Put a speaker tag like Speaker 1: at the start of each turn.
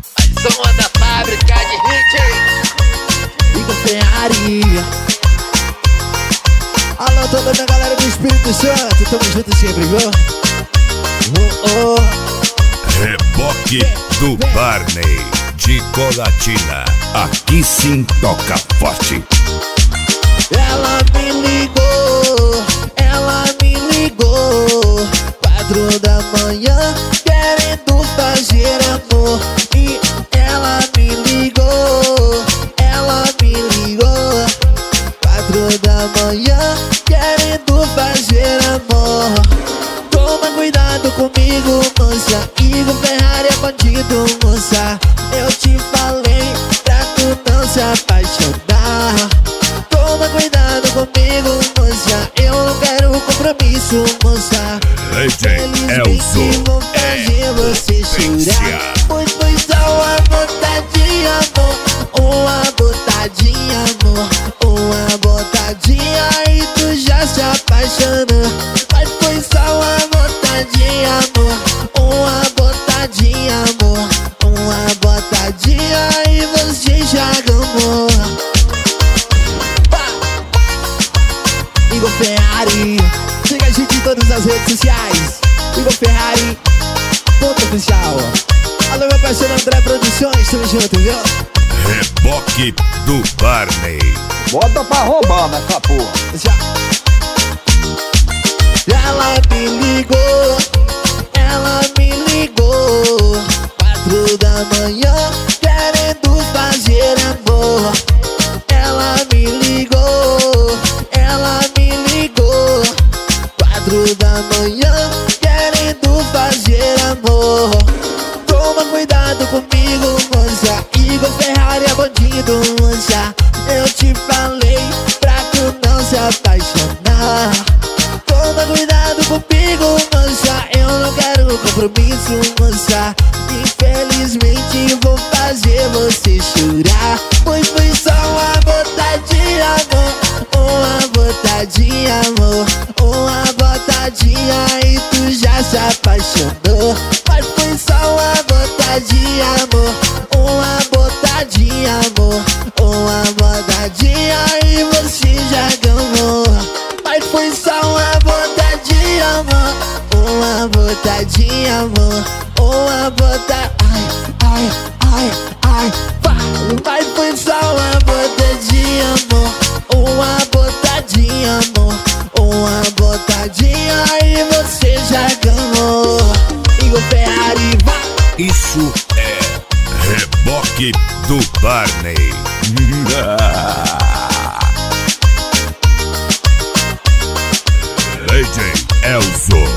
Speaker 1: Mais uma da fábrica de hit.
Speaker 2: Igor Ferrari. Alô, toda a galera do Espírito Santo, tamo junto sempre, viu?
Speaker 3: Reboque do Barney de Colatina. Aqui sim toca forte.
Speaker 2: Ela me ligou, 4 da manhã, querendo fazer amor. E ela me ligou, 4 da manhã, querendo fazer amor. Toma cuidado comigo, moça. Igor Ferrari é bandido, moça. Eu te falei pra tu não se apaixonar. Toma cuidado comigo, moça. Eu não quero compromisso, moça.
Speaker 3: Elzo
Speaker 2: vou fazer você chorar. Pois foi só uma botadinha, amor. Uma botadinha, amor. Uma botadinha e tu já se apaixonou. Mas foi só uma botadinha, amor. Uma botadinha, amor. Uma botadinha e você já gamou. Igor Ferrari, siga a gente em todas as redes sociais. Igor Ferrari, ponto oficial. Alô, meu parceiro André Produções, tamo junto, viu?
Speaker 3: Reboque do Barney.
Speaker 4: Bota pra roubar nessa porra.
Speaker 2: Já. Ela me ligou, 4 da manhã, querendo fazer amor. Ela me ligou, 4 da manhã, querendo fazer amor. Toma cuidado comigo, moça. Igor Ferrari é bandido, moça. Eu te falei pra tu não se apaixonar. Toma cuidado comigo, moça. Eu não quero compromisso, moça. Infelizmente vou fazer você chorar. Pois foi só uma botadinha, amor. Uma botadinha, amor. Uma botadinha e tu já se apaixonou. Mas foi só uma botadinha, amor. Uma botadinha, amor. Uma botadinha e você já gamou. Mas foi só uma botadinha, amor. Uma botadinha, amor. Uma botadinha. Ai. Mas foi só uma botadinha, amor. Uma botadinha, amor. Uma botadinha e você já gamou. Igor Ferrari, vai.
Speaker 3: Isso é Reboque do Barney. DJ Elzo.